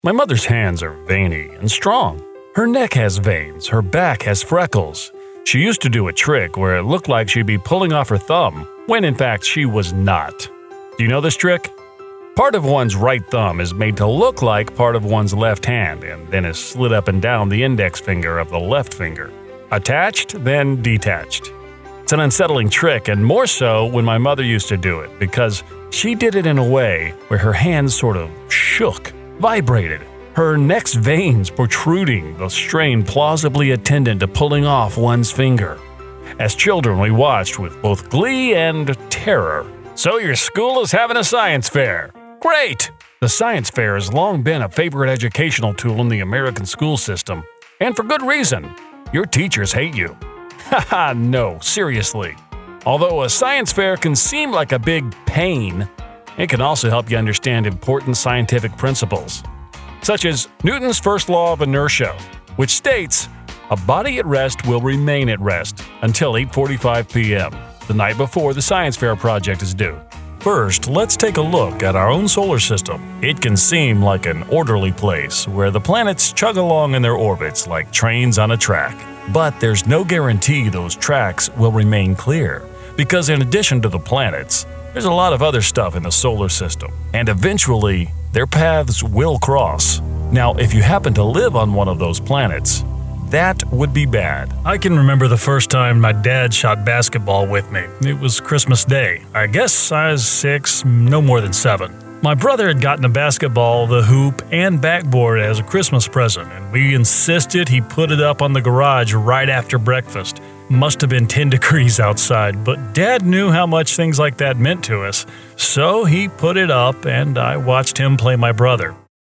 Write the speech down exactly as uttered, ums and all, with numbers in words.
My mother's hands are veiny and strong. Her neck has veins, her back has freckles. She used to do a trick where it looked like she'd be pulling off her thumb, when in fact she was not. Do you know this trick? Part of one's right thumb is made to look like part of one's left hand and then is slid up and down the index finger of the left finger. Attached, then detached. It's an unsettling trick, and more so when my mother used to do it, because she did it in a way where her hands sort of shook, vibrated, her neck's veins protruding, the strain plausibly attendant to pulling off one's finger. As children, we watched with both glee and terror. So your school is having a science fair. Great! The science fair has long been a favorite educational tool in the American school system, and for good reason. Your teachers hate you. Haha, no, seriously. Although a science fair can seem like a big pain, it can also help you understand important scientific principles, such as Newton's first law of inertia, which states, a body at rest will remain at rest until eight forty-five p.m., the night before the science fair project is due. First, let's take a look at our own solar system. It can seem like an orderly place where the planets chug along in their orbits like trains on a track. But there's no guarantee those tracks will remain clear, because in addition to the planets, there's a lot of other stuff in the solar system, and eventually, their paths will cross. Now, if you happen to live on one of those planets, that would be bad. I can remember the first time my dad shot basketball with me. It was Christmas Day. I guess I was six, no more than seven. My brother had gotten a basketball, the hoop, and backboard as a Christmas present, and we insisted he put it up on the garage right after breakfast. Must have been ten degrees outside, but Dad knew how much things like that meant to us. So he put it up, and I watched him play my brother.